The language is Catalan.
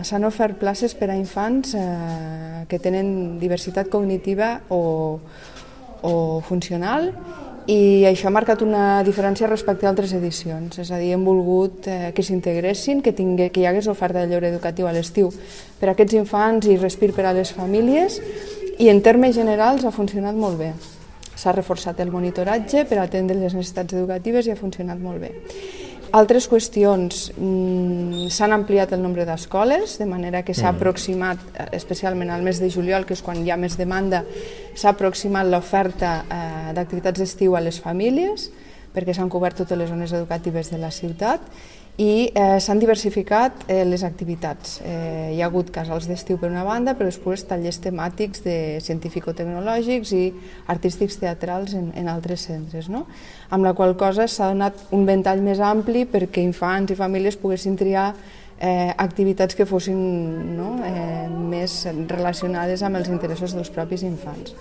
S'han ofert places per a infants que tenen diversitat cognitiva o funcional i això ha marcat una diferència respecte a altres edicions, és a dir, hem volgut que s'integressin, que hi hagués oferta de lleure educatiu a l'estiu per a aquests infants i respir per a les famílies i en termes generals ha funcionat molt bé. S'ha reforçat el monitoratge per atendre les necessitats educatives i ha funcionat molt bé. Altres qüestions, s'han ampliat el nombre d'escoles, de manera que s'ha aproximat, especialment al mes de juliol, que és quan hi ha més demanda, s'ha aproximat l'oferta d'activitats d'estiu a les famílies, perquè s'han cobert totes les zones educatives de la ciutat, i s'han diversificat les activitats. Hi ha hagut casals d'estiu per una banda, però després tallers temàtics científico-tecnològics i artístics teatrals en altres centres, amb la qual cosa s'ha donat un ventall més ampli perquè infants i famílies poguessin triar activitats que fossin més relacionades amb els interessos dels propis infants.